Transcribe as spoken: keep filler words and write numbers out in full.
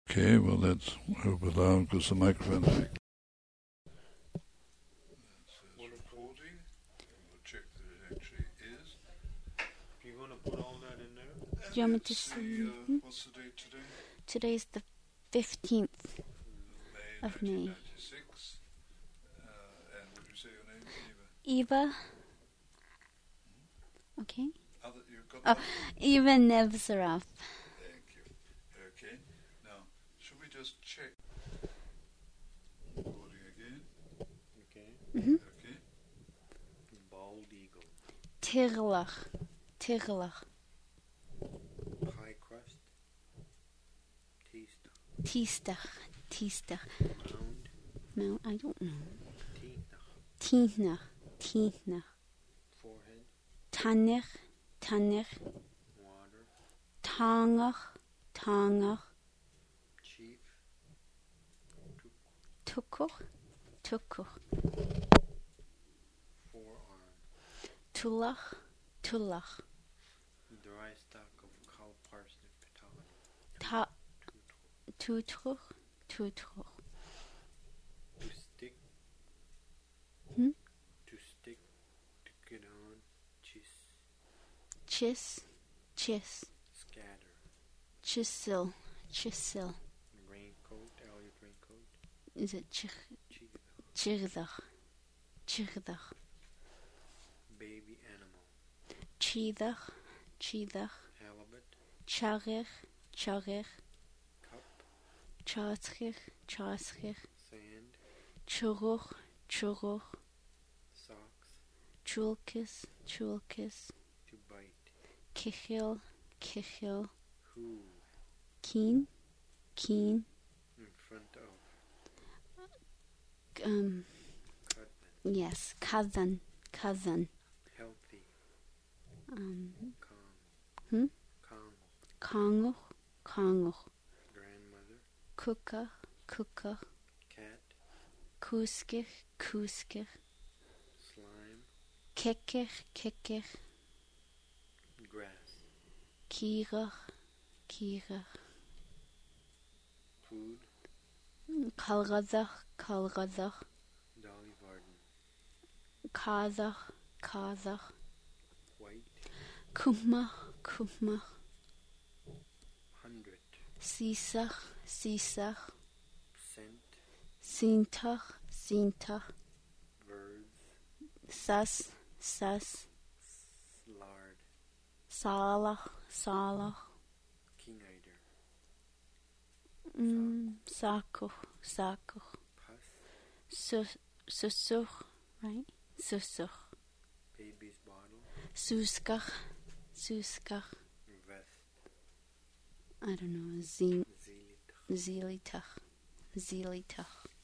Okay, well let's hope it loud because the microphone effect. It says recording. We'll check that it actually is. Do you want to put all that in there? And Do you want me to let's say see, uh, anything? what's the date today? Today's the fifteenth May of May. nineteen ninety-six. Uh, and would you say your name, Eva? Eva. Okay. Other, you've got Oh, other- Eva Nevzorov. Thank you. Okay. Now, should we just check? Recording again. Okay. Mm-hmm. Okay. Bald eagle. Tirlach. Tirlach. Pie crust. Teastach. Tistach. Tistach. Mound. Mount, I don't know. Teastach. Tintnach. Tintnach. Forehead. Tanner. Tanner. Water. Tangach. Tangach. Chief. Tukuch. Tukuch. Forearm. Tulach. Tulach. Dry stalk of cow parsnip baton. Ta. Tutruch. Tutruch. To stick. Hmm? To stick. To get on. Chis. Chis. Chis. Scatter. Chisel. Chisel. Raincoat. Elliot raincoat. Is it chir? Chigdach. Chirdach. Chirdach. Baby animal. Chidach. Chidach. Halibut. Charir. Charir. Cup. Chaschir. Chaschir. Sand. Churuch. Churuch. Socks. Chulkis. Chulkis. To bite. Kichil. Kichil. Who. Keen. Keen. In front of. Um. Cutman. Yes. Kazan. Kazan. Healthy. Um. Calm. Hmm? Calm. Kanguch. Kanguch. Grandmother. Kukach. Kukach. Cat. Kuskich. Kuskich. Slime. Kekich. Kekich. Grass. Kirach. Kirach. Food. Kalrazach. Kalrazach. Dolly Varden. Kazach. Kazach. White. Kumach. Kumach. Hundred. Sisach. Sisach. Scent. Sintach. Sintach. Birds. Sas. Sas. Lard. Salach. Salach. King Eider. Mm, Sakuch. Sakuch. Pus. Susuch. Right? Susuch. Baby's bottle. Suskach. Suskach. Vest. I don't know. Zin. Zilitach. Zilitach. Zilitach.